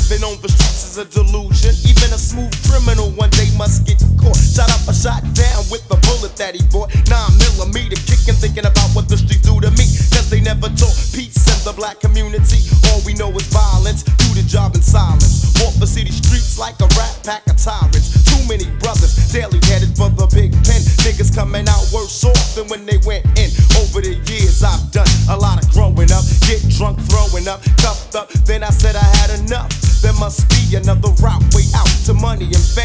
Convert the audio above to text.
Living on the streets is a delusion. Even a smooth criminal one day must get caught. Shot up or shot down with the bullet that he bought. 9mm kicking, thinking about what the streets do to me. Cause they never taught peace in the black community. All we know is violence, do the job in silence. Walk the city streets like a rat pack of tyrants. Too many brothers, daily headed for the big pen. Niggas coming out worse off than when they went in. Over the years I've done a lot of growing up. Get drunk, throwing up, cuffed up. Then I said I had enough. There must be another route, way out to money and fame.